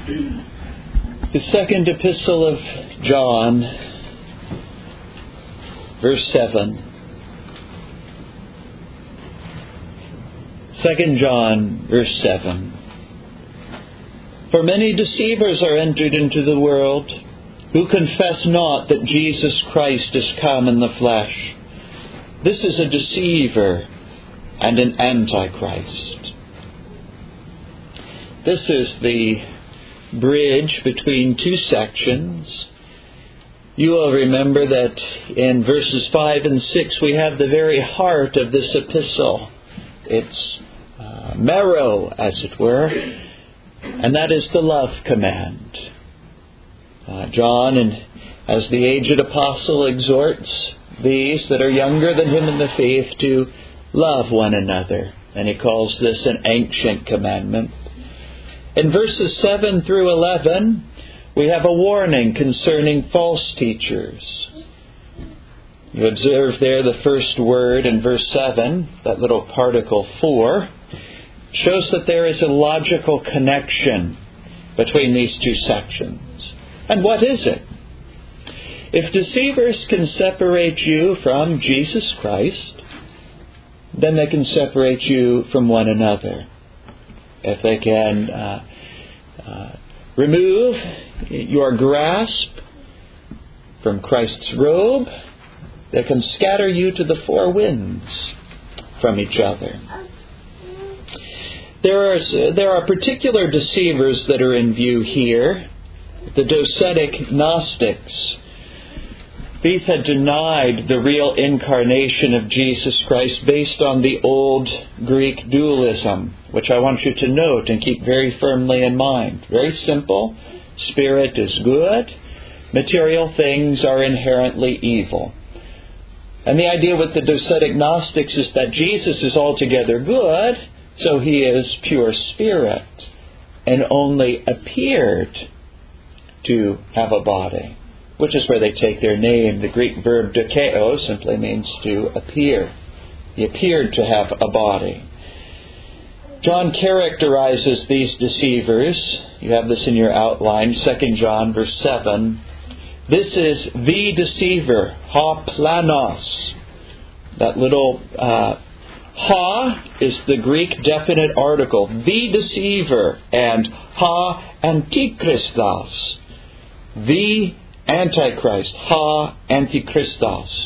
The second epistle of John, verse 7. 2 John, verse 7. For many deceivers are entered into the world, who confess not that Jesus Christ is come in the flesh. This is a deceiver and an antichrist. This is the bridge between two sections. You will remember that in verses 5 and 6 we have the very heart of this epistle. Its marrow, as it were, and that is the love command. John, and as the aged apostle, exhorts these that are younger than him in the faith to love one another, and he calls this an ancient commandment. In verses 7 through 11, we have a warning concerning false teachers. You observe there the first word in verse 7, that little particle for, shows that there is a logical connection between these two sections. And what is it? If deceivers can separate you from Jesus Christ, then they can separate you from one another. If they can remove your grasp from Christ's robe, they can scatter you to the four winds from each other. There are particular deceivers that are in view here. The Docetic Gnostics. These had denied the real incarnation of Jesus Christ based on the old Greek dualism, which I want you to note and keep very firmly in mind. Very simple. Spirit is good. Material things are inherently evil. And the idea with the Docetic Gnostics is that Jesus is altogether good, so he is pure spirit, and only appeared to have a body, which is where they take their name. The Greek verb dokeo simply means to appear. He appeared to have a body. John characterizes these deceivers. You have this in your outline, 2 John verse 7. This is the deceiver, ha planos. That little ha is the Greek definite article, the deceiver, and ha antichristos, the Antichrist, ha antichristos.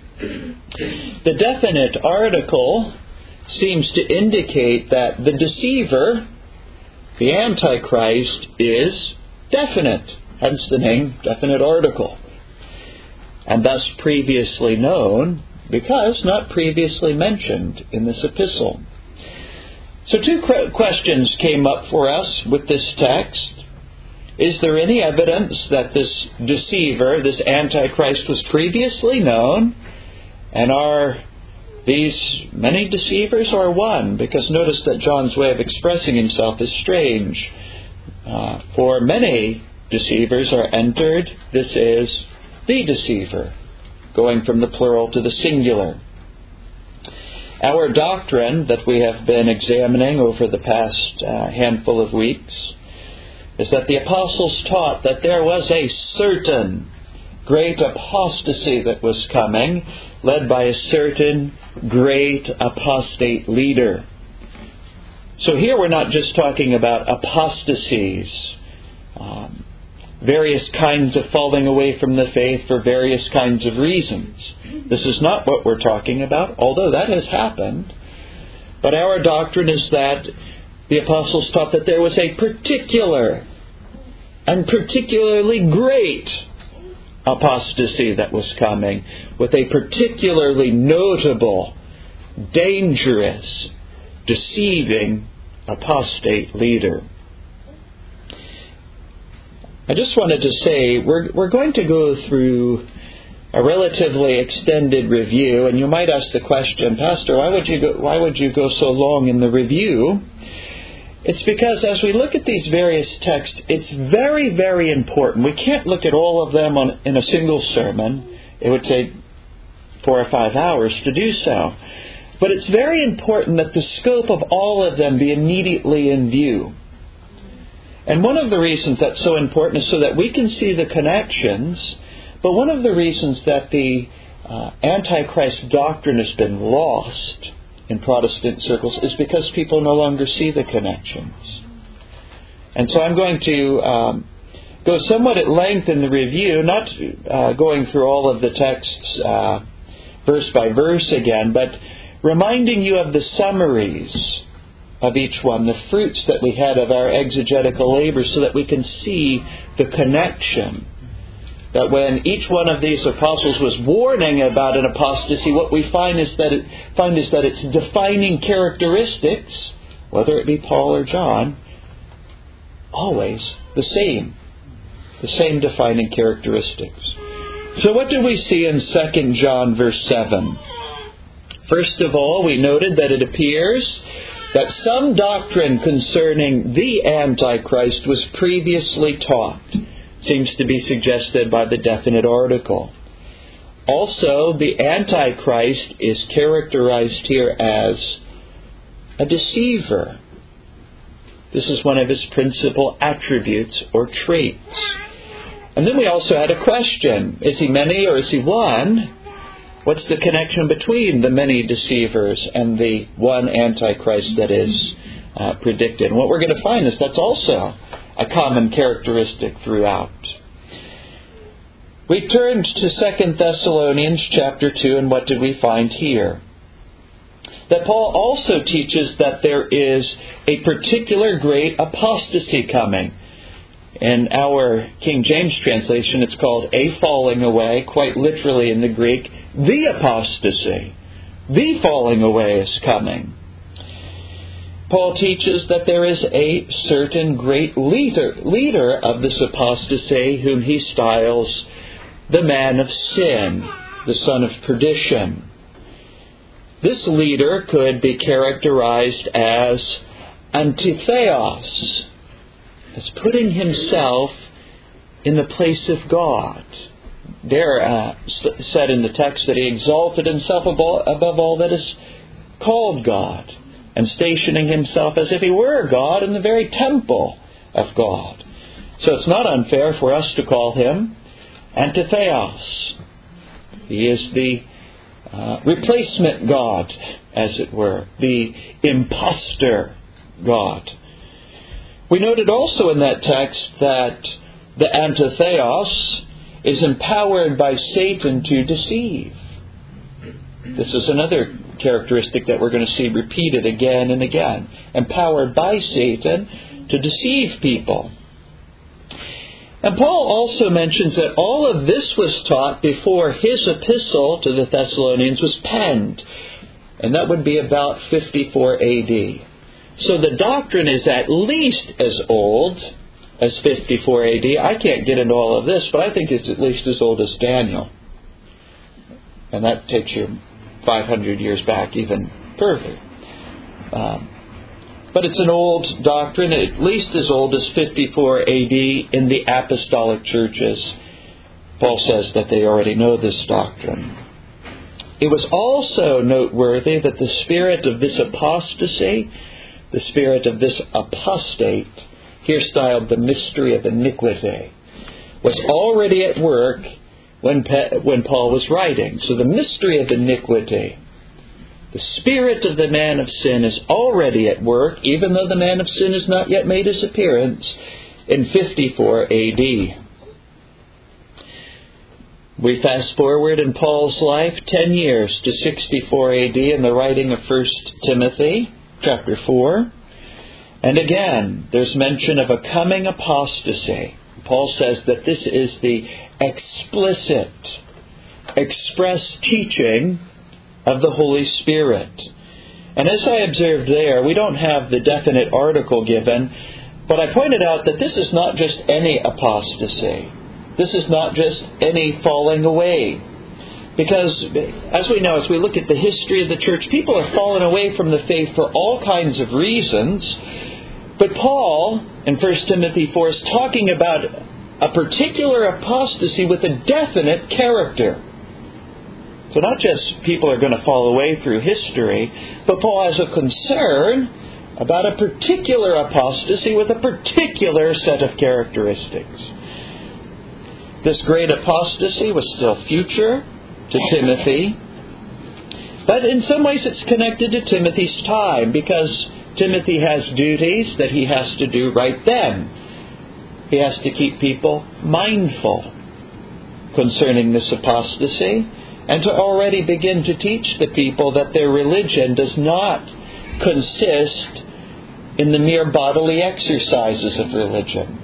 The definite article seems to indicate that the deceiver, the Antichrist, is definite, hence the name definite article, and thus previously known, because not previously mentioned in this epistle. So two questions came up for us with this text. Is there any evidence that this deceiver, this Antichrist, was previously known? And are these many deceivers or one? Because notice that John's way of expressing himself is strange. For many deceivers are entered. This is the deceiver, going from the plural to the singular. Our doctrine that we have been examining over the past handful of weeks is that the apostles taught that there was a certain great apostasy that was coming, led by a certain great apostate leader. So here we're not just talking about apostasies, various kinds of falling away from the faith for various kinds of reasons. This is not what we're talking about, although that has happened. But our doctrine is that the apostles taught that there was a particular and particularly great apostasy that was coming, with a particularly notable, dangerous, deceiving apostate leader. I just wanted to say we're going to go through a relatively extended review, and you might ask the question, Pastor, why would you go so long in the review? It's because as we look at these various texts, it's very, very important. We can't look at all of them in a single sermon. It would take 4 or 5 hours to do so. But it's very important that the scope of all of them be immediately in view. And one of the reasons that's so important is so that we can see the connections, but one of the reasons that the Antichrist doctrine has been lost in Protestant circles is because people no longer see the connections. And so I'm going to go somewhat at length in the review, not going through all of the texts verse by verse again, but reminding you of the summaries of each one, the fruits that we had of our exegetical labor, so that we can see the connection. That when each one of these apostles was warning about an apostasy, what we find is that its defining characteristics, whether it be Paul or John, always the same defining characteristics. So what do we see in 2 John verse 7? First of all, we noted that it appears that some doctrine concerning the Antichrist was previously taught. Seems to be suggested by the definite article. Also, the Antichrist is characterized here as a deceiver. This is one of his principal attributes or traits. And then we also had a question. Is he many or is he one? What's the connection between the many deceivers and the one Antichrist that is predicted? And what we're going to find is that's also a common characteristic throughout. We turned to 2 Thessalonians chapter 2, and what did we find here? That Paul also teaches that there is a particular great apostasy coming. In our King James translation, it's called a falling away, quite literally in the Greek, the apostasy. The falling away is coming. Paul teaches that there is a certain great leader of this apostasy whom he styles the man of sin, the son of perdition. This leader could be characterized as antitheos, as putting himself in the place of God. There said in the text that he exalted himself above all that is called God, and stationing himself as if he were God in the very temple of God. So it's not unfair for us to call him antitheos. He is the replacement God, as it were, the imposter God. We noted also in that text that the antitheos is empowered by Satan to deceive. This is another characteristic that we're going to see repeated again and again. Empowered by Satan to deceive people. And Paul also mentions that all of this was taught before his epistle to the Thessalonians was penned. And that would be about 54 AD. So the doctrine is at least as old as 54 AD. I can't get into all of this, but I think it's at least as old as Daniel. And that takes you 500 years back even further. But it's an old doctrine, at least as old as 54 AD in the apostolic churches. Paul says that they already know this doctrine. It was also noteworthy that the spirit of this apostasy, the spirit of this apostate, here styled the mystery of iniquity, was already at work when Paul was writing. So the mystery of iniquity, the spirit of the man of sin is already at work, even though the man of sin has not yet made his appearance in 54 AD. We fast forward in Paul's life 10 years to 64 AD in the writing of 1 Timothy chapter 4. And again, there's mention of a coming apostasy. Paul says that this is the explicit, express teaching of the Holy Spirit. And as I observed there, we don't have the definite article given, but I pointed out that this is not just any apostasy. This is not just any falling away. Because, as we know, as we look at the history of the church, people have fallen away from the faith for all kinds of reasons. But Paul, in 1 Timothy 4, is talking about a particular apostasy with a definite character. So not just people are going to fall away through history, but Paul has a concern about a particular apostasy with a particular set of characteristics. This great apostasy was still future to Timothy, but in some ways it's connected to Timothy's time, because Timothy has duties that he has to do right then. He has to keep people mindful concerning this apostasy, and to already begin to teach the people that their religion does not consist in the mere bodily exercises of religion.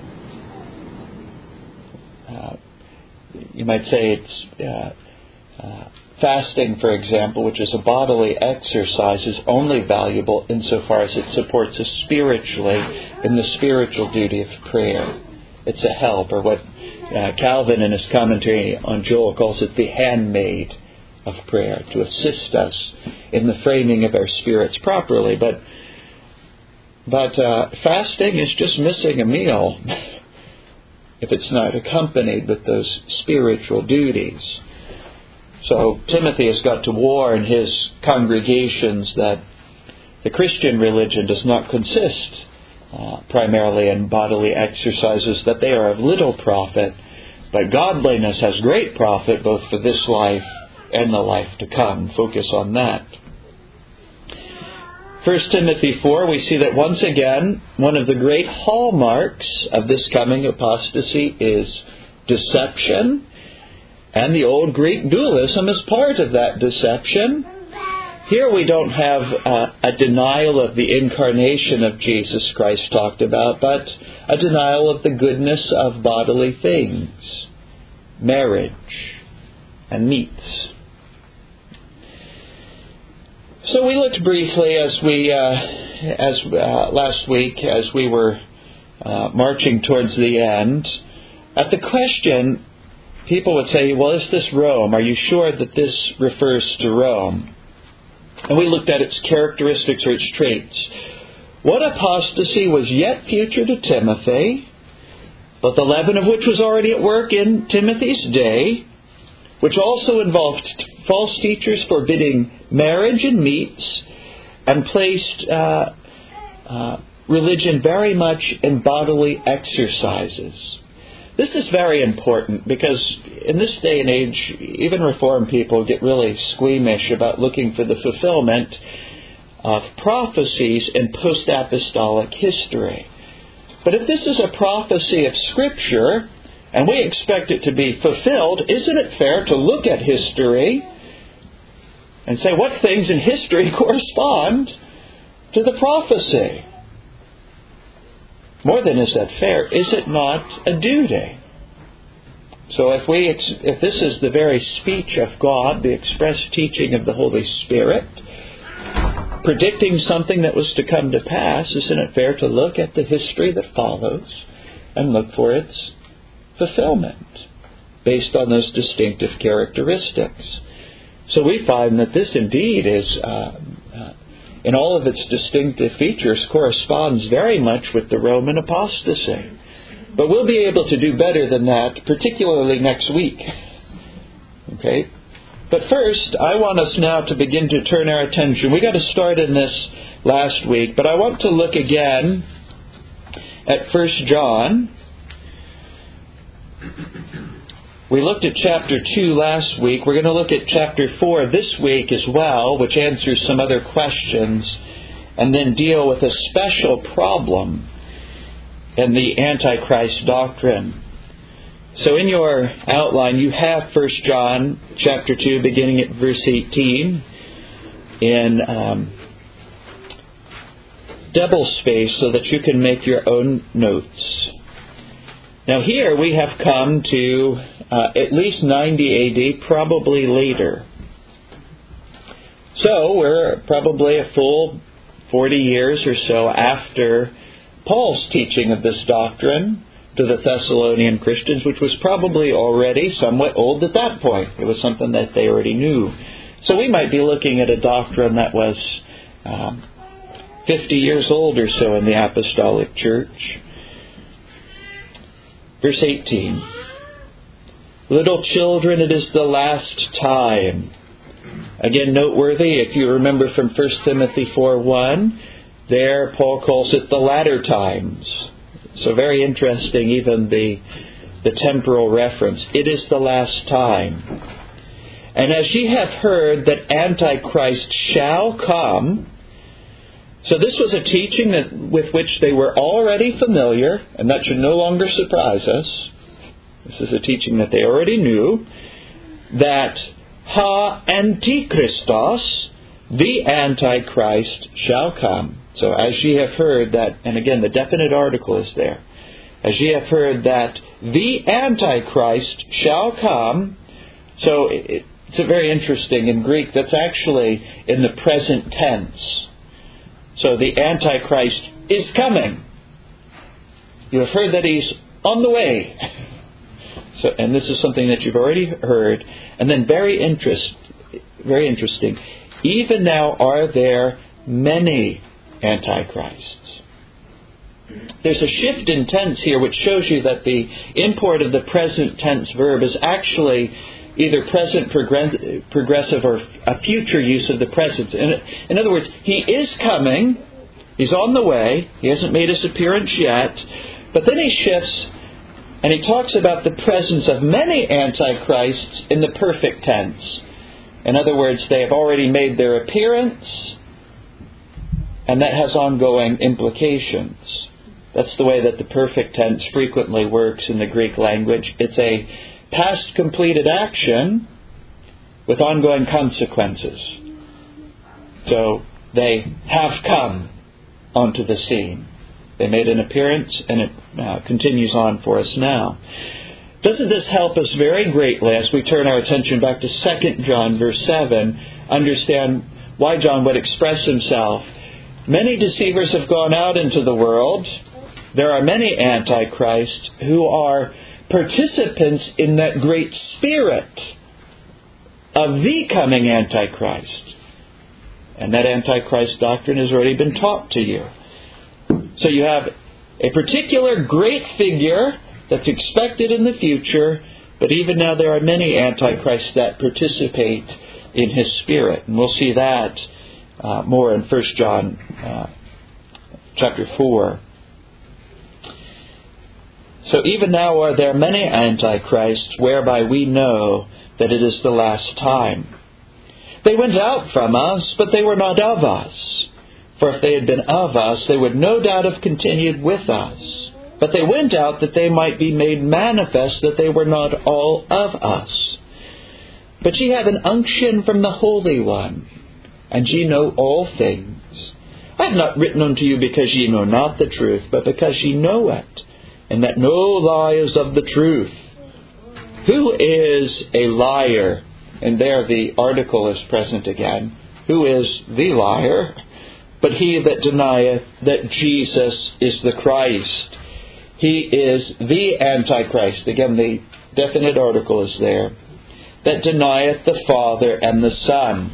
You might say it's fasting, for example, which is a bodily exercise, is only valuable insofar as it supports us spiritually in the spiritual duty of prayer. It's a help, or what Calvin in his commentary on Joel calls it the handmaid of prayer, to assist us in the framing of our spirits properly. But fasting is just missing a meal if it's not accompanied with those spiritual duties. So Timothy has got to warn his congregations that the Christian religion does not consist primarily in bodily exercises, that they are of little profit, but godliness has great profit both for this life and the life to come. Focus on that. 1 Timothy 4, we see that once again, one of the great hallmarks of this coming apostasy is deception. And the old Greek dualism is part of that deception. Here we don't have a denial of the incarnation of Jesus Christ talked about, but a denial of the goodness of bodily things, marriage, and meats. So we looked briefly last week, as we were marching towards the end, at the question. People would say, well, is this Rome? Are you sure that this refers to Rome? And we looked at its characteristics or its traits. What apostasy was yet future to Timothy, but the leaven of which was already at work in Timothy's day, which also involved false teachers forbidding marriage and meats, and placed religion very much in bodily exercises. This is very important, because in this day and age, even Reformed people get really squeamish about looking for the fulfillment of prophecies in post-apostolic history. But if this is a prophecy of Scripture, and we expect it to be fulfilled, isn't it fair to look at history and say what things in history correspond to the prophecy? More than is that fair, is it not a duty? So if this is the very speech of God, the express teaching of the Holy Spirit, predicting something that was to come to pass, isn't it fair to look at the history that follows and look for its fulfillment based on those distinctive characteristics? So we find that this indeed is, in all of its distinctive features, corresponds very much with the Roman apostasy. But we'll be able to do better than that, particularly next week. Okay? But first, I want us now to begin to turn our attention. We got to start in this last week, but I want to look again at 1 John. We looked at chapter 2 last week. We're going to look at chapter 4 this week as well, which answers some other questions, and then deal with a special problem in the Antichrist doctrine. So in your outline, you have 1 John chapter 2, beginning at verse 18, in double space so that you can make your own notes. Now here we have come to at least 90 AD, probably later. So we're probably a full 40 years or so after Paul's teaching of this doctrine to the Thessalonian Christians, which was probably already somewhat old at that point. It was something that they already knew. So we might be looking at a doctrine that was 50 years old or so in the Apostolic Church. Verse 18. Little children, it is the last time. Again, noteworthy, if you remember from 1 Timothy 4:1, There, Paul calls it the latter times. So very interesting, even the temporal reference. It is the last time. And as ye have heard that Antichrist shall come. So this was a teaching with which they were already familiar, and that should no longer surprise us. This is a teaching that they already knew, that ha Antichristos, the Antichrist, shall come. So as ye have heard that, and again the definite article is there, as ye have heard that the Antichrist shall come. So it's a very interesting in Greek, that's actually in the present tense. So the Antichrist is coming. You have heard that he's on the way. So, and this is something that you've already heard. And then very interesting. Even now are there many antichrists. There's a shift in tense here which shows you that the import of the present tense verb is actually either present progressive or a future use of the present. In other words, he is coming. He's on the way. He hasn't made his appearance yet. But then he shifts and he talks about the presence of many antichrists in the perfect tense. In other words, they have already made their appearance, and that has ongoing implications. That's the way that the perfect tense frequently works in the Greek language. It's a past completed action with ongoing consequences. So they have come onto the scene. They made an appearance, and it continues on for us now. Doesn't this help us very greatly as we turn our attention back to 2 John verse 7, understand why John would express himself? Many deceivers have gone out into the world. There are many antichrists who are participants in that great spirit of the coming Antichrist. And that Antichrist doctrine has already been taught to you. So you have a particular great figure that's expected in the future, but even now there are many antichrists that participate in his spirit. And we'll see that more in 1 John chapter 4. So even now are there many antichrists, whereby we know that it is the last time. They went out from us, but they were not of us. For if they had been of us, they would no doubt have continued with us. But they went out that they might be made manifest that they were not all of us. But ye have an unction from the Holy One, and ye know all things. I have not written unto you because ye know not the truth, but because ye know it, and that no lie is of the truth. Who is a liar? And there the article is present again. Who is the liar? But he that denieth that Jesus is the Christ. He is the Antichrist. Again, the definite article is there. That denieth the Father and the Son.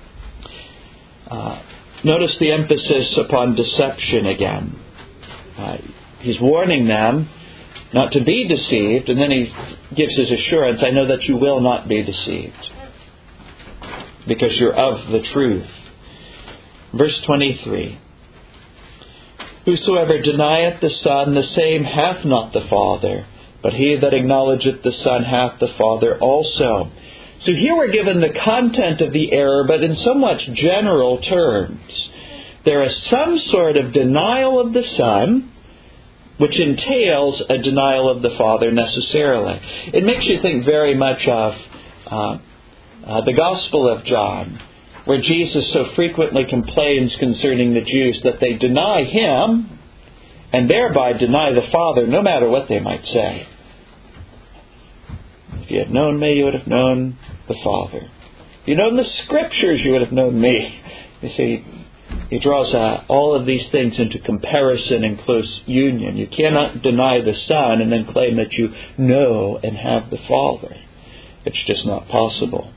Notice the emphasis upon deception again. He's warning them not to be deceived, and then he gives his assurance, I know that you will not be deceived, because you're of the truth. Verse 23. Whosoever denieth the Son, the same hath not the Father, but he that acknowledgeth the Son hath the Father also. So here we're given the content of the error, but in somewhat general terms. There is some sort of denial of the Son, which entails a denial of the Father necessarily. It makes you think very much of the Gospel of John, where Jesus so frequently complains concerning the Jews that they deny Him and thereby deny the Father, no matter what they might say. If you had known me, you would have known the Father. If you had known the Scriptures, you would have known me. You see, he draws all of these things into comparison and close union. You cannot deny the Son and then claim that you know and have the Father. It's just not possible.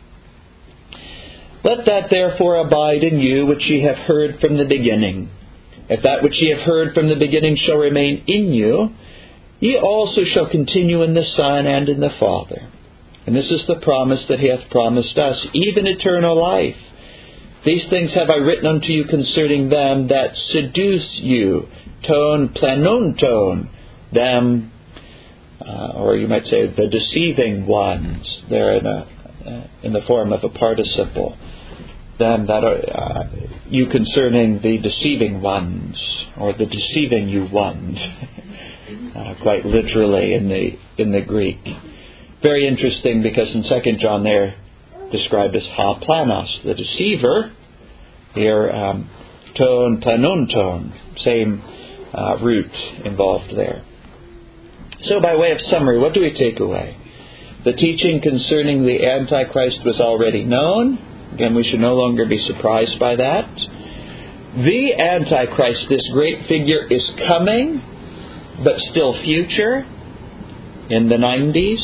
Let that therefore abide in you which ye have heard from the beginning. If that which ye have heard from the beginning shall remain in you, ye also shall continue in the Son and in the Father. And this is the promise that He hath promised us, even eternal life. These things have I written unto you concerning them that seduce you. Ton planonton, them, or you might say the deceiving ones. They're in the form of a participle. Them that are you concerning the deceiving ones, or the deceiving you ones, quite literally in the Greek. Very interesting, because in 2 John they're described as ha planos, the deceiver. Here, ton planonton, same root involved there. So by way of summary, what do we take away? The teaching concerning the Antichrist was already known. Again, we should no longer be surprised by that. The Antichrist, this great figure, is coming, but still future, in the 90s.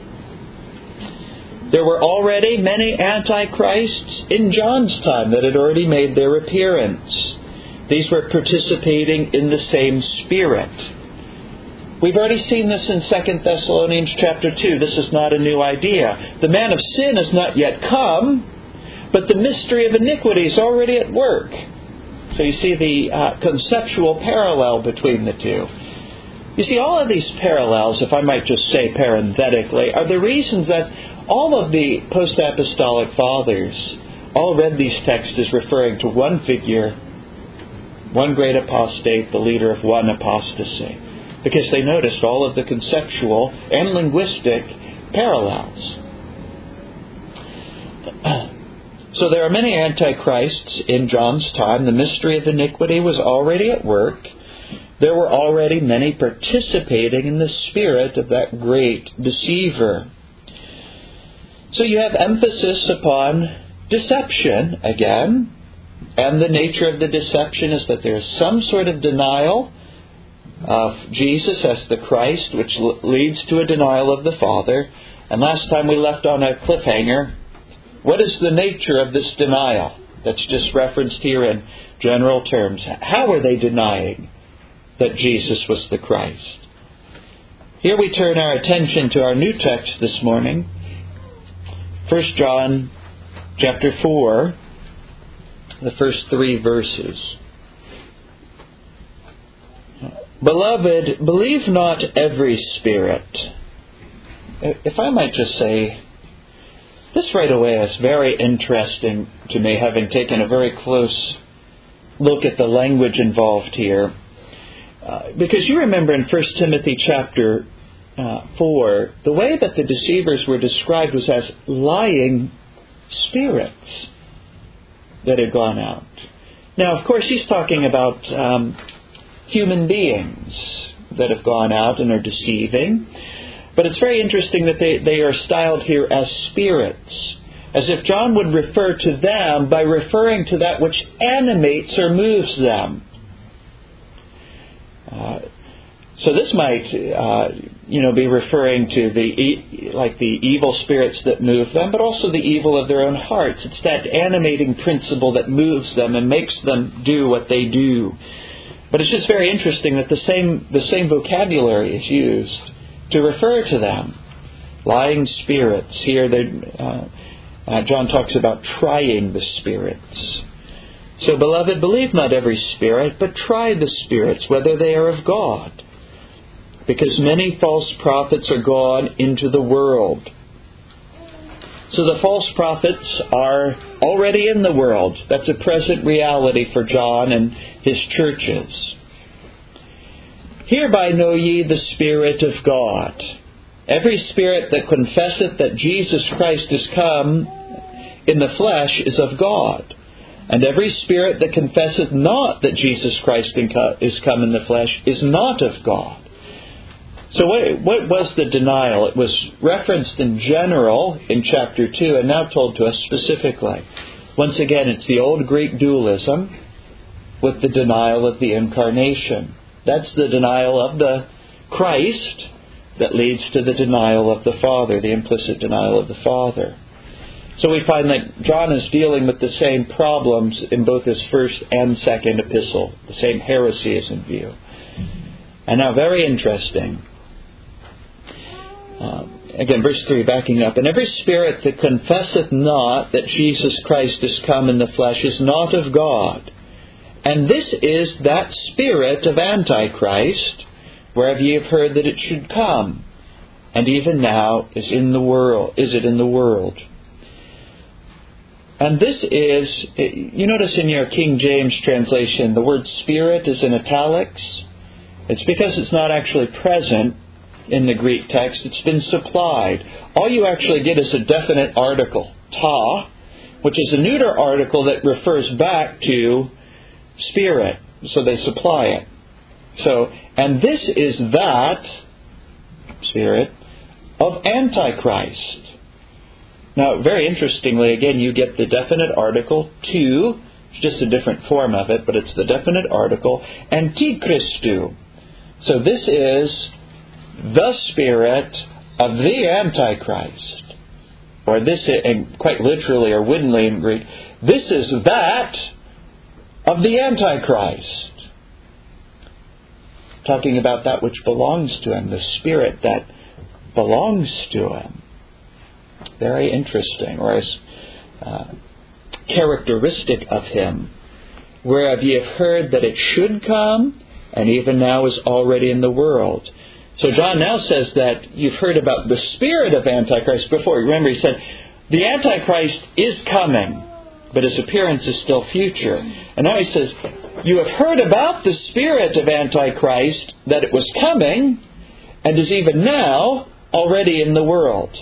There were already many Antichrists in John's time that had already made their appearance. These were participating in the same spirit. We've already seen this in 2 Thessalonians chapter 2. This is not a new idea. The man of sin has not yet come, but the mystery of iniquity is already at work. So you see the conceptual parallel between the two. You see, all of these parallels, if I might just say parenthetically, are the reasons that all of the post-apostolic fathers all read these texts as referring to one figure, one great apostate, the leader of one apostasy, because they noticed all of the conceptual and linguistic parallels. So there are many antichrists in John's time. The mystery of iniquity was already at work. There were already many participating in the spirit of that great deceiver. So you have emphasis upon deception again. And the nature of the deception is that there is some sort of denial of Jesus as the Christ, which leads to a denial of the Father. And last time we left on a cliffhanger. What is the nature of this denial that's just referenced here in general terms? How are they denying that Jesus was the Christ? Here we turn our attention to our new text this morning. 1 John chapter 4, the first 3 verses. Beloved, believe not every spirit. If I might just say, this right away is very interesting to me, having taken a very close look at the language involved here. Because you remember in 1 Timothy chapter 4, the way that the deceivers were described was as lying spirits that had gone out. Now, of course, he's talking about human beings that have gone out and are deceiving. But it's very interesting that they are styled here as spirits, as if John would refer to them by referring to that which animates or moves them. So this might, be referring to the evil spirits that move them, but also the evil of their own hearts. It's that animating principle that moves them and makes them do what they do. But it's just very interesting that the same vocabulary is used to refer to them. Lying spirits. Here John talks about trying the spirits. So, beloved, believe not every spirit, but try the spirits, whether they are of God. Because many false prophets are gone into the world. So the false prophets are already in the world. That's a present reality for John and his churches. Hereby know ye the Spirit of God. Every spirit that confesseth that Jesus Christ is come in the flesh is of God. And every spirit that confesseth not that Jesus Christ is come in the flesh is not of God. So what was the denial? It was referenced in general in chapter 2 and now told to us specifically. Once again, it's the old Greek dualism with the denial of the incarnation. That's the denial of the Christ that leads to the denial of the Father, the implicit denial of the Father. So we find that John is dealing with the same problems in both his first and second epistle. The same heresy is in view. And now, very interesting. Again, verse 3, backing up. And every spirit that confesseth not that Jesus Christ is come in the flesh is not of God. And this is that spirit of Antichrist, whereof ye have heard that it should come, and even now is it in the world. And this is, you notice in your King James translation, the word spirit is in italics. It's because it's not actually present in the Greek text. It's been supplied. All you actually get is a definite article, ta, which is a neuter article that refers back to spirit. So they supply it. And this is that spirit of Antichrist. Now, very interestingly, again, you get the definite article, to. It's just a different form of it, but it's the definite article, Antichristu. So this is the spirit of the Antichrist. Or this, and quite literally or woodenly in Greek, this is that of the Antichrist. Talking about that which belongs to him, the spirit that belongs to him. Very interesting, or as characteristic of him. Whereof ye have heard that it should come, and even now is already in the world. So John now says that you've heard about the spirit of Antichrist before. Remember, he said, the Antichrist is coming, but his appearance is still future. And now he says, you have heard about the spirit of Antichrist, that it was coming, and is even now already in the world.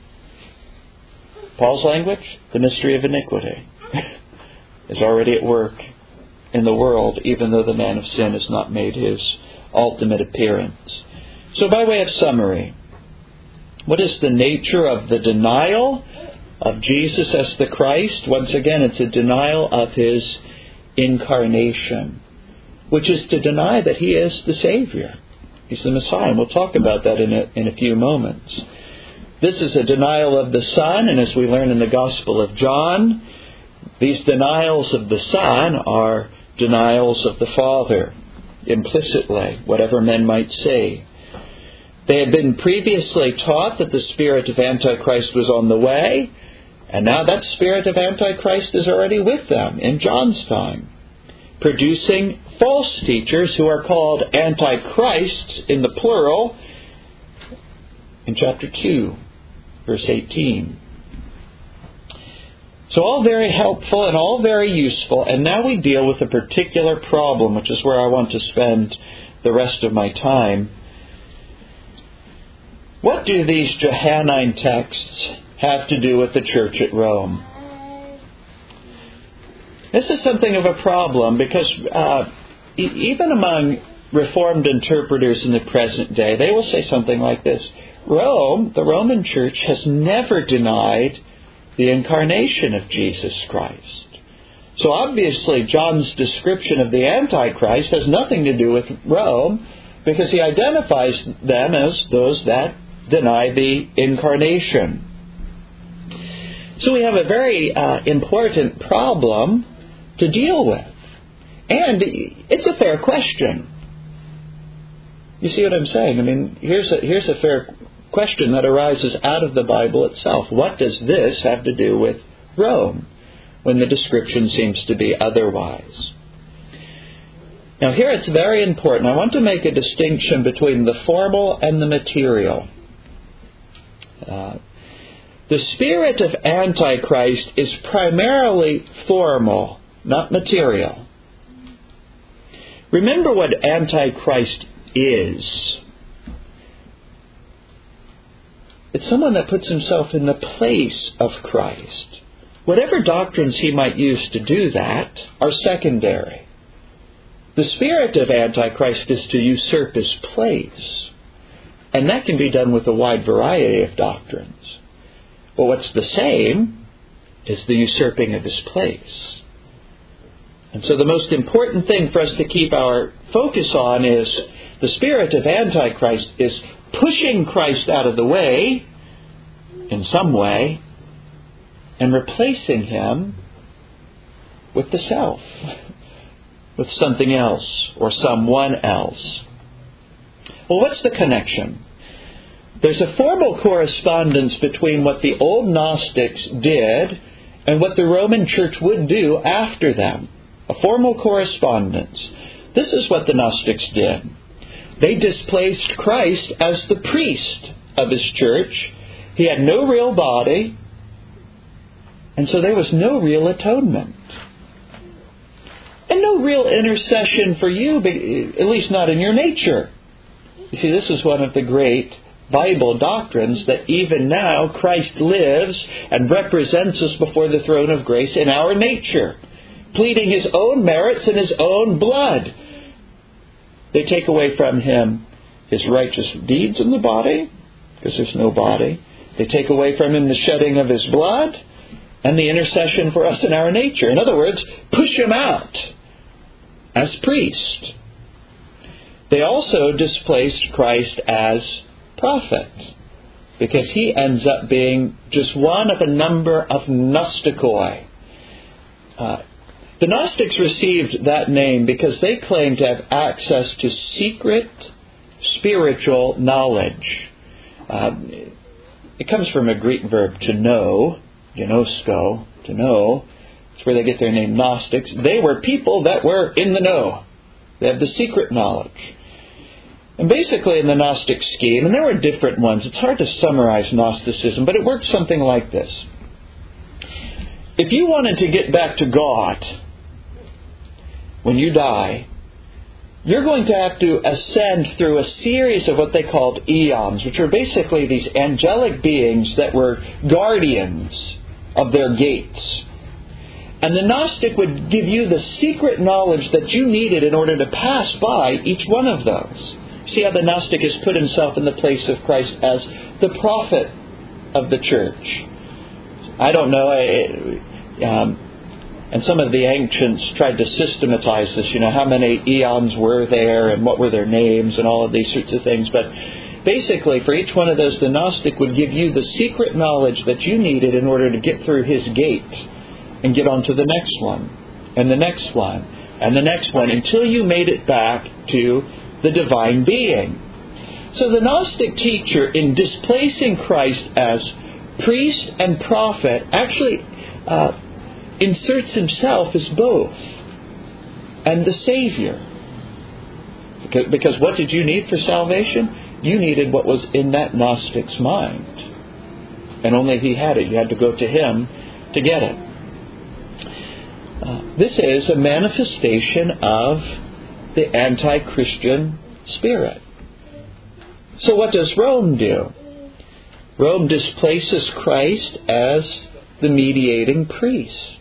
Paul's language, the mystery of iniquity, is already at work in the world, even though the man of sin has not made his ultimate appearance. So by way of summary, what is the nature of the denial of Jesus as the Christ? Once again, it's a denial of his incarnation, which is to deny that he is the Savior. He's the Messiah, and we'll talk about that in a few moments. This is a denial of the Son, and as we learn in the Gospel of John, these denials of the Son are denials of the Father, implicitly, whatever men might say. They had been previously taught that the spirit of Antichrist was on the way, and now that spirit of Antichrist is already with them in John's time, producing false teachers who are called Antichrists in the plural in chapter 2, verse 18. So all very helpful and all very useful, and now we deal with a particular problem, which is where I want to spend the rest of my time. What do these Johannine texts have to do with the church at Rome? This is something of a problem because even among Reformed interpreters in the present day, they will say something like this. Rome, the Roman Church, has never denied the incarnation of Jesus Christ. So obviously John's description of the Antichrist has nothing to do with Rome because he identifies them as those that deny the incarnation. So we have a very important problem to deal with. And it's a fair question. You see what I'm saying? I mean, here's a fair question that arises out of the Bible itself. What does this have to do with Rome when the description seems to be otherwise? Now here it's very important. I want to make a distinction between the formal and the material. The spirit of Antichrist is primarily formal, not material. Remember what Antichrist is. It's someone that puts himself in the place of Christ. Whatever doctrines he might use to do that are secondary. The spirit of Antichrist is to usurp his place. And that can be done with a wide variety of doctrines. But what's the same is the usurping of his place. And so the most important thing for us to keep our focus on is the spirit of Antichrist is pushing Christ out of the way, in some way, and replacing him with the self, with something else or someone else. Well, what's the connection? There's a formal correspondence between what the old Gnostics did and what the Roman Church would do after them. A formal correspondence. This is what the Gnostics did. They displaced Christ as the priest of His church. He had no real body, and so there was no real atonement. And no real intercession for you, at least not in your nature. You see, this is one of the great Bible doctrines, that even now Christ lives and represents us before the throne of grace in our nature, pleading His own merits and His own blood. They take away from Him His righteous deeds in the body, because there's no body. They take away from Him the shedding of His blood and the intercession for us in our nature. In other words, push Him out as priest. They also displaced Christ as prophet, because He ends up being just one of a number of Gnostikoi. The Gnostics received that name because they claimed to have access to secret spiritual knowledge. It comes from a Greek verb to know, gnosko, to know. It's where they get their name Gnostics. They were people that were in the know. They had the secret knowledge. And basically in the Gnostic scheme, and there were different ones, it's hard to summarize Gnosticism, but it worked something like this. If you wanted to get back to God when you die, you're going to have to ascend through a series of what they called eons, which are basically these angelic beings that were guardians of their gates. And the Gnostic would give you the secret knowledge that you needed in order to pass by each one of those. See how the Gnostic has put himself in the place of Christ as the prophet of the church. I don't know, and some of the ancients tried to systematize this, how many eons were there and what were their names and all of these sorts of things. But basically, for each one of those, the Gnostic would give you the secret knowledge that you needed in order to get through his gate and get on to the next one, and the next one, and the next one, until you made it back to the divine being. So the Gnostic teacher, in displacing Christ as priest and prophet, actually inserts himself as both and the Savior. Because what did you need for salvation? You needed what was in that Gnostic's mind. And only he had it. You had to go to him to get it. This is a manifestation of the anti-Christian spirit. So what does Rome do? Rome displaces Christ as the mediating priest.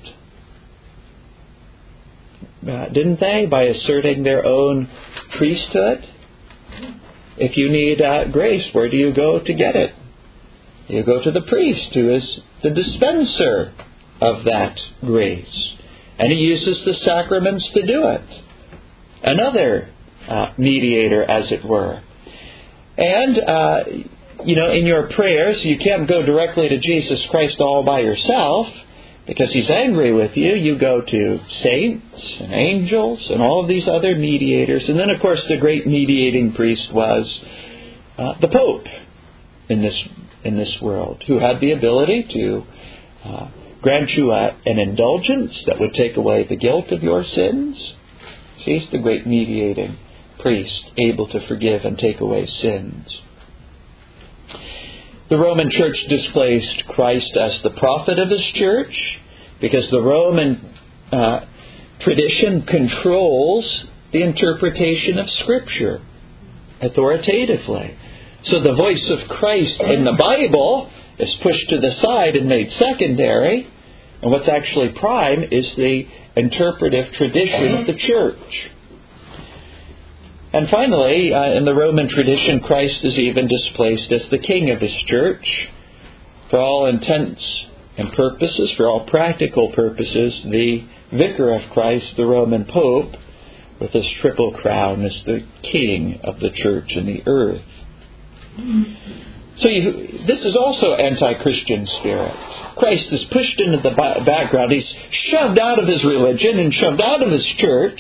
Didn't they? By asserting their own priesthood. If you need grace, where do you go to get it? You go to the priest, who is the dispenser of that grace. And he uses the sacraments to do it. Another mediator, as it were. And, in your prayers, you can't go directly to Jesus Christ all by yourself, because He's angry with you. You go to saints and angels and all of these other mediators. And then, of course, the great mediating priest was the Pope in this world, who had the ability to grant you an indulgence that would take away the guilt of your sins. See, He's the great mediating priest, able to forgive and take away sins. The Roman Church displaced Christ as the prophet of His church, because the Roman tradition controls the interpretation of Scripture authoritatively. So the voice of Christ in the Bible is pushed to the side and made secondary, and what's actually prime is the interpretive tradition of the church. And finally, in the Roman tradition, Christ is even displaced as the king of His church. For all intents and purposes, for all practical purposes, the vicar of Christ, the Roman Pope, with his triple crown, is the king of the church and the earth. So this is also anti-Christian spirit. Christ is pushed into the background. He's shoved out of his religion and shoved out of his church.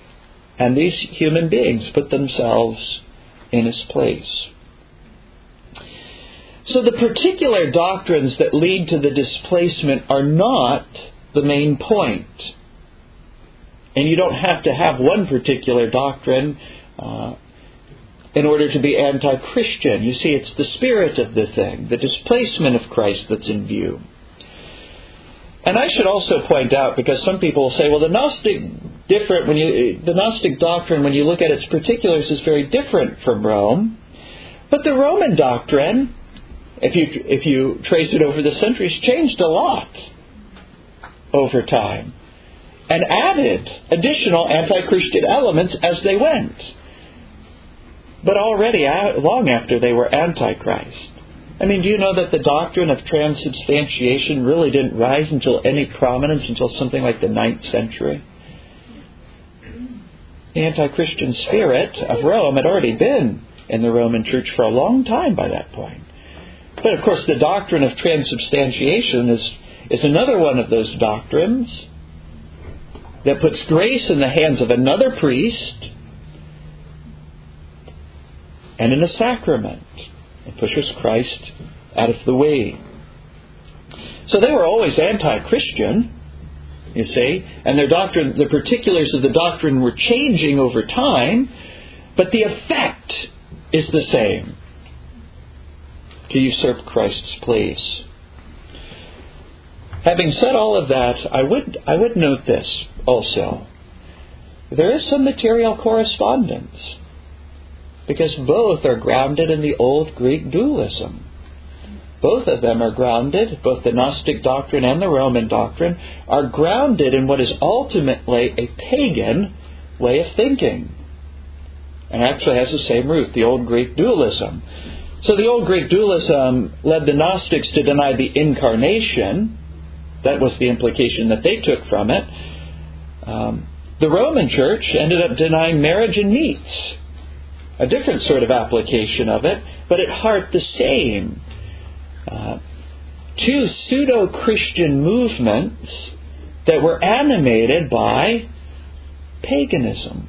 And these human beings put themselves in his place. So the particular doctrines that lead to the displacement are not the main point. And you don't have to have one particular doctrine in order to be anti-Christian. You see, it's the spirit of the thing, the displacement of Christ that's in view. And I should also point out, because some people will say, well, the Gnostic doctrine, when you look at its particulars, is very different from Rome. But the Roman doctrine, if you trace it over the centuries, changed a lot over time and added additional anti-Christian elements as they went. But already, long after, they were anti-Christ. I mean, do you know that the doctrine of transubstantiation really didn't rise until any prominence until something like the 9th century? The anti-Christian spirit of Rome had already been in the Roman Church for a long time by that point. But of course, the doctrine of transubstantiation is another one of those doctrines that puts grace in the hands of another priest and in a sacrament. It pushes Christ out of the way. So they were always anti-Christian, you see, and their doctrine, the particulars of the doctrine were changing over time, but the effect is the same: to usurp Christ's place. Having said all of that, I would note this also. There is some material correspondence, because both are grounded in the old Greek dualism. Both of them are grounded, both the Gnostic doctrine and the Roman doctrine, are grounded in what is ultimately a pagan way of thinking. And actually has the same root, the old Greek dualism. So the old Greek dualism led the Gnostics to deny the incarnation. That was the implication that they took from it. The Roman Church ended up denying marriage and meats. A different sort of application of it, but at heart the same. Two pseudo-Christian movements that were animated by paganism.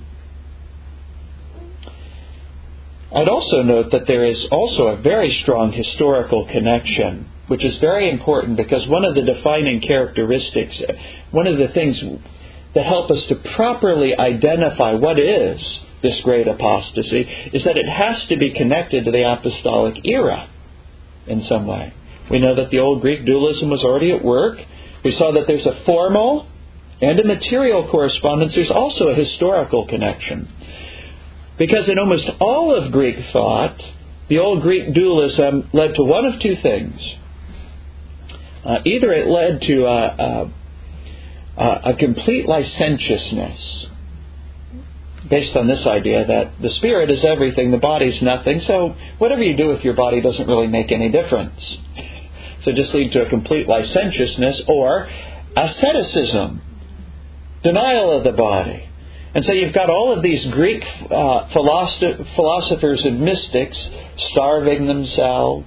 I'd also note that there is also a very strong historical connection, which is very important, because one of the defining characteristics, one of the things that help us to properly identify what is this great apostasy, is that it has to be connected to the apostolic era in some way. We know that the old Greek dualism was already at work. We saw that there's a formal and a material correspondence. There's also a historical connection. Because in almost all of Greek thought, the old Greek dualism led to one of two things. Either it led to a complete licentiousness, based on this idea that the spirit is everything, the body's nothing, so whatever you do with your body doesn't really make any difference. So just lead to a complete licentiousness, or asceticism, denial of the body. And so you've got all of these Greek philosophers and mystics starving themselves,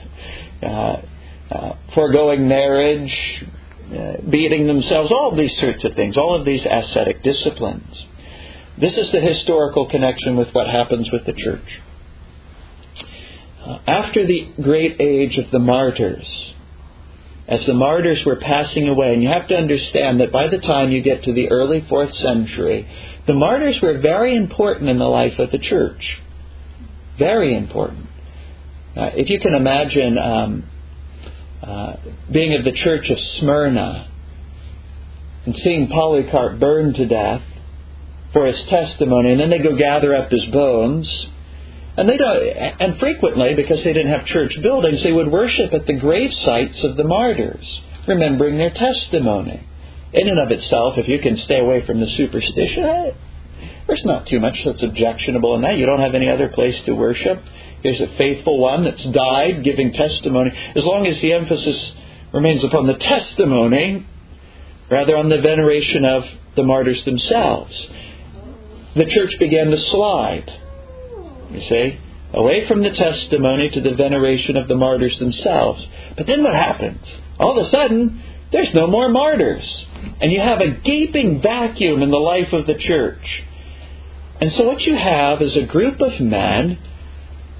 foregoing marriage, beating themselves, all these sorts of things, all of these ascetic disciplines. This is the historical connection with what happens with the church. After the great age of the martyrs, as the martyrs were passing away, and you have to understand that by the time you get to the early 4th century, the martyrs were very important in the life of the church. Very important. If you can imagine being of the church of Smyrna and seeing Polycarp burned to death for his testimony, and then they go gather up his bones, and frequently, because they didn't have church buildings, they would worship at the grave sites of the martyrs, remembering their testimony. In and of itself, if you can stay away from the superstition, there's not too much that's objectionable in that. You don't have any other place to worship. Here's a faithful one that's died giving testimony. As long as the emphasis remains upon the testimony, rather on the veneration of the martyrs themselves. The church began to slide, you see, away from the testimony to the veneration of the martyrs themselves. But then what happens? All of a sudden, there's no more martyrs. And you have a gaping vacuum in the life of the church. And so what you have is a group of men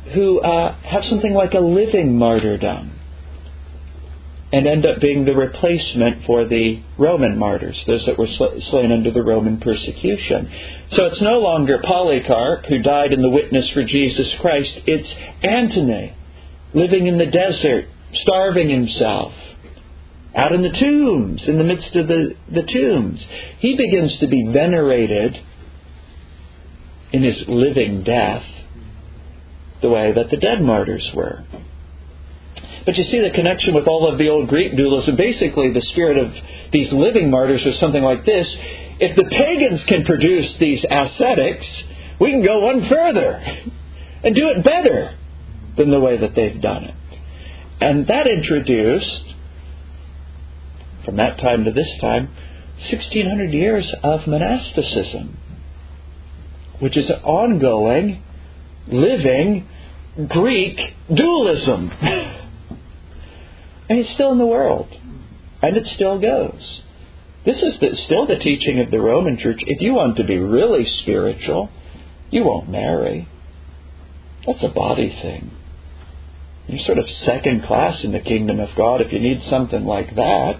who have something like a living martyrdom and end up being the replacement for the Roman martyrs, those that were slain under the Roman persecution. So it's no longer Polycarp who died in the witness for Jesus Christ. It's Antony, living in the desert, starving himself, out in the tombs, in the midst of the tombs. He begins to be venerated in his living death the way that the dead martyrs were. But you see the connection with all of the old Greek dualism. Basically, the spirit of these living martyrs was something like this. If the pagans can produce these ascetics, we can go one further and do it better than the way that they've done it. And that introduced, from that time to this time, 1,600 years of monasticism, which is an ongoing, living Greek dualism. And it's still in the world. And it still goes. This is still the teaching of the Roman Church. If you want to be really spiritual, you won't marry. That's a body thing. You're sort of second class in the kingdom of God if you need something like that.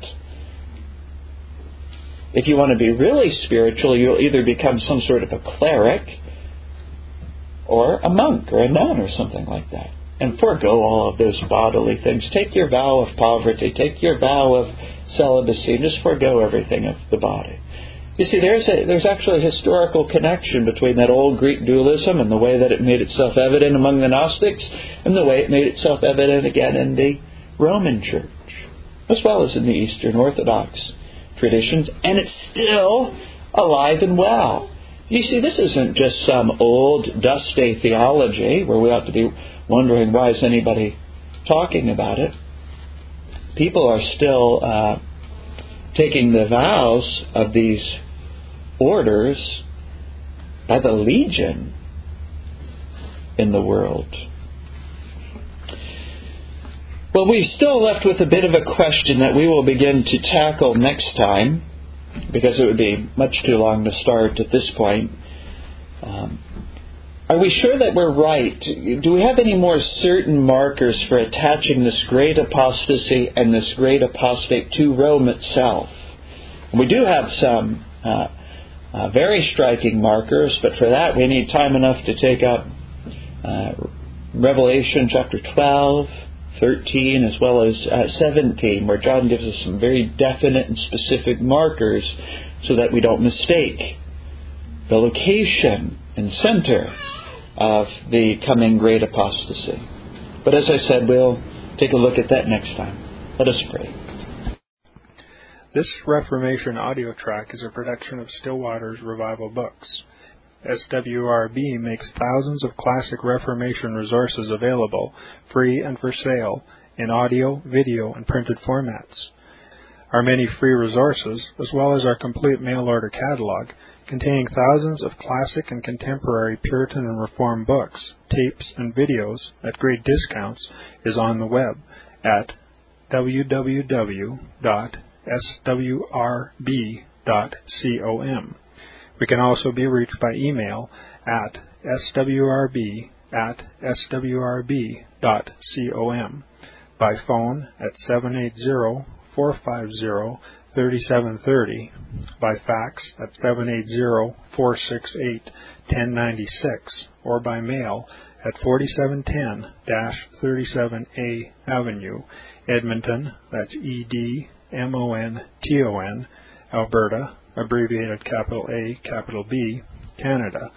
If you want to be really spiritual, you'll either become some sort of a cleric or a monk or a nun or something like that. And forego all of those bodily things. Take your vow of poverty. Take your vow of celibacy. And just forego everything of the body. You see, there's actually a historical connection between that old Greek dualism and the way that it made itself evident among the Gnostics and the way it made itself evident again in the Roman Church, as well as in the Eastern Orthodox traditions. And it's still alive and well. You see, this isn't just some old dusty theology where we ought to be wondering why is anybody talking about it. People are still taking the vows of these orders by the legion in the world. Well, we're still left with a bit of a question that we will begin to tackle next time, because it would be much too long to start at this point. Are we sure that we're right? Do we have any more certain markers for attaching this great apostasy and this great apostate to Rome itself? And we do have some very striking markers, but for that we need time enough to take up Revelation chapter 12, 13, as well as 17, where John gives us some very definite and specific markers so that we don't mistake the location and center of the coming great apostasy. But as I said, we'll take a look at that next time. Let us pray. This Reformation audio track is a production of Still Waters Revival Books. SWRB makes thousands of classic Reformation resources available, free and for sale, in audio, video, and printed formats. Our many free resources, as well as our complete mail-order catalog, containing thousands of classic and contemporary Puritan and Reformed books, tapes, and videos at great discounts, is on the web at www.swrb.com. We can also be reached by email at swrb@swrb.com, by phone at 780-450-3730, by fax at 780-468-1096, or by mail at 4710-37A Avenue, Edmonton, that's Edmonton, Alberta, abbreviated capital A, capital B, Canada,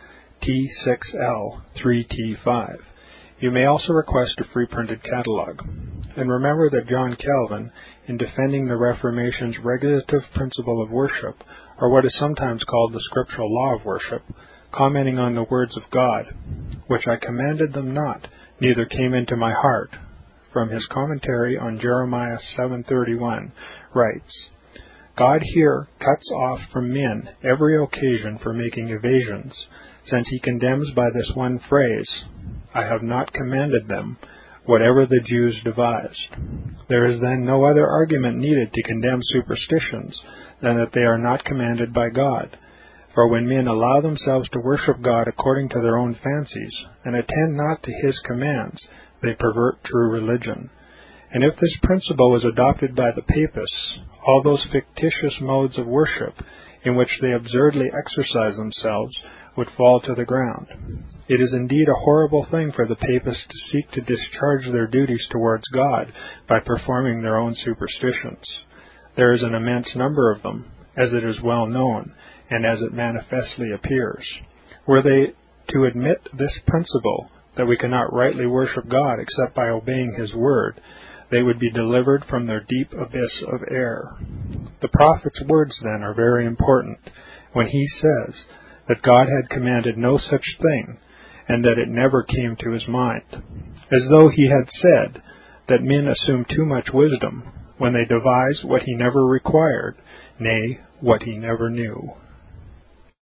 T6L3T5. You may also request a free printed catalog. And remember that John Calvin, in defending the Reformation's regulative principle of worship, or what is sometimes called the scriptural law of worship, commenting on the words of God, which I commanded them not, neither came into my heart, from his commentary on Jeremiah 7:31, writes, God here cuts off from men every occasion for making evasions, since he condemns by this one phrase, I have not commanded them, whatever the Jews devised. There is then no other argument needed to condemn superstitions than that they are not commanded by God. For when men allow themselves to worship God according to their own fancies, and attend not to His commands, they pervert true religion. And if this principle was adopted by the Papists, all those fictitious modes of worship in which they absurdly exercise themselves would fall to the ground. It is indeed a horrible thing for the Papists to seek to discharge their duties towards God by performing their own superstitions. There is an immense number of them, as it is well known, and as it manifestly appears. Were they to admit this principle, that we cannot rightly worship God except by obeying His word, they would be delivered from their deep abyss of error. The prophet's words, then, are very important, when he says that God had commanded no such thing, and that it never came to his mind, as though he had said that men assume too much wisdom when they devise what he never required, nay, what he never knew.